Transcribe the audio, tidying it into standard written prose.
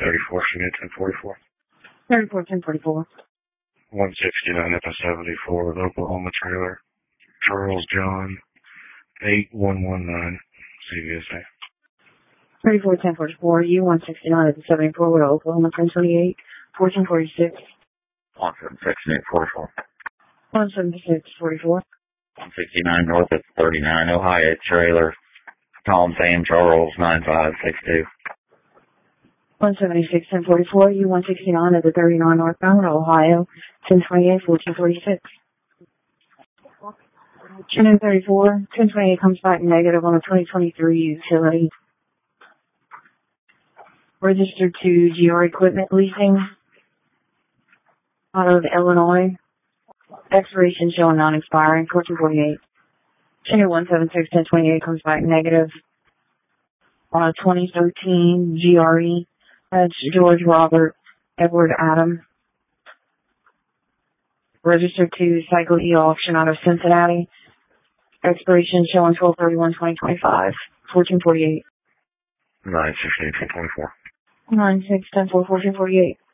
34, should be 1044. 34, 1044. 169 FS74 with Oklahoma trailer. Charles John, 8119, CVSA. 34, 1044. U169 at the 74 with Oklahoma 1028. 1446. 176, 176, 44. 169 north of 39, Ohio trailer. Tom Sam Charles, 9562. 176, 1044. U169 at the 39 northbound, Ohio 1028, 1446. Shannon 34, 1028 comes back negative on a 2023 utility. Registered to GR Equipment Leasing out of Illinois. Expiration showing non-expiring, 1448. Shannon 176, 1028 comes back negative on a 2013 GRE. That's George Robert Edward Adam. Registered to Cycle E Auction out of Cincinnati. Expiration showing 12/31/2025. 1448. 968, 1024. 96, 10 4, 1448.